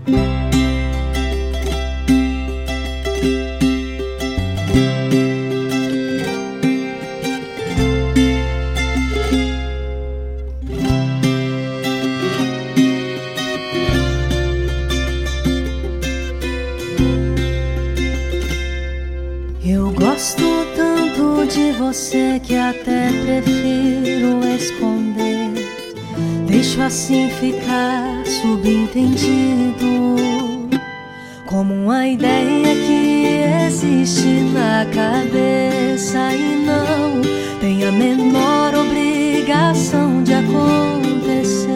Eu gosto tanto de você que até prefiro esconder. Deixo assim ficar subentendido, como uma ideia que existe na cabeça e não tem a menor obrigação de acontecer.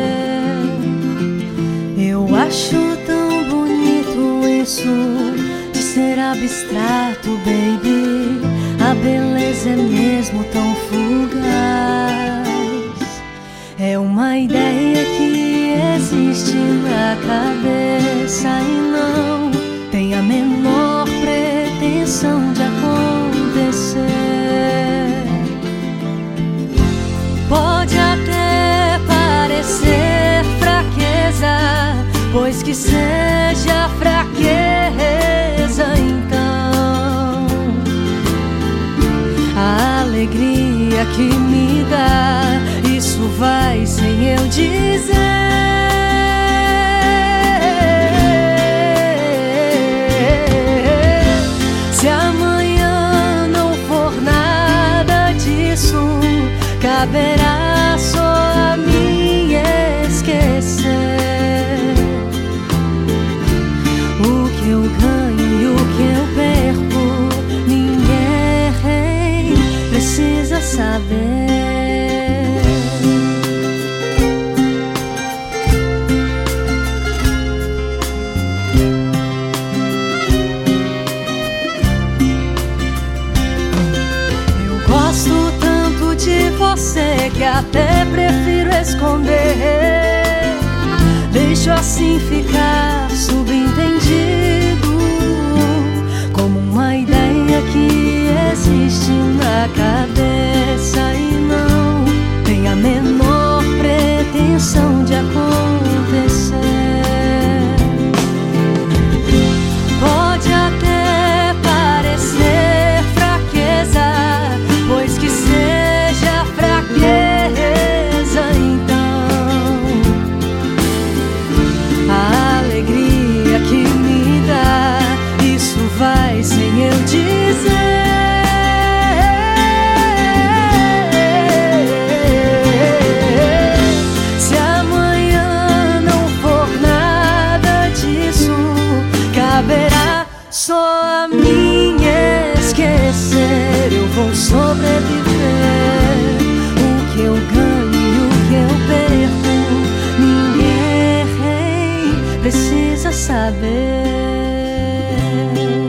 Eu acho tão bonito isso de ser abstrato, baby. A beleza é mesmo tão fugaz. É uma ideia que existe na cabeça e não tem a menor pretensão de acontecer. Pode até parecer fraqueza, pois que seja fraqueza então. A alegria que me dá, isso vai sem eu dizer. Se amanhã não for nada disso, caberá só a mim esquecer. O que eu ganho e o que eu perco, ninguém precisa saber. Você que até prefiro esconder. Deixo assim ficar subentendido, como uma ideia que existe na cabeça e não tem a menor pretensão de acontecer. Pode até parecer fraqueza, pois que seja fraqueza então. A alegria que me dá, isso vai sem eu dizer. Se amanhã não for nada disso, caberá só a mim esquecer. Eu vou sobreviver. O que eu ganho e o que eu perco, ninguém precisa saber.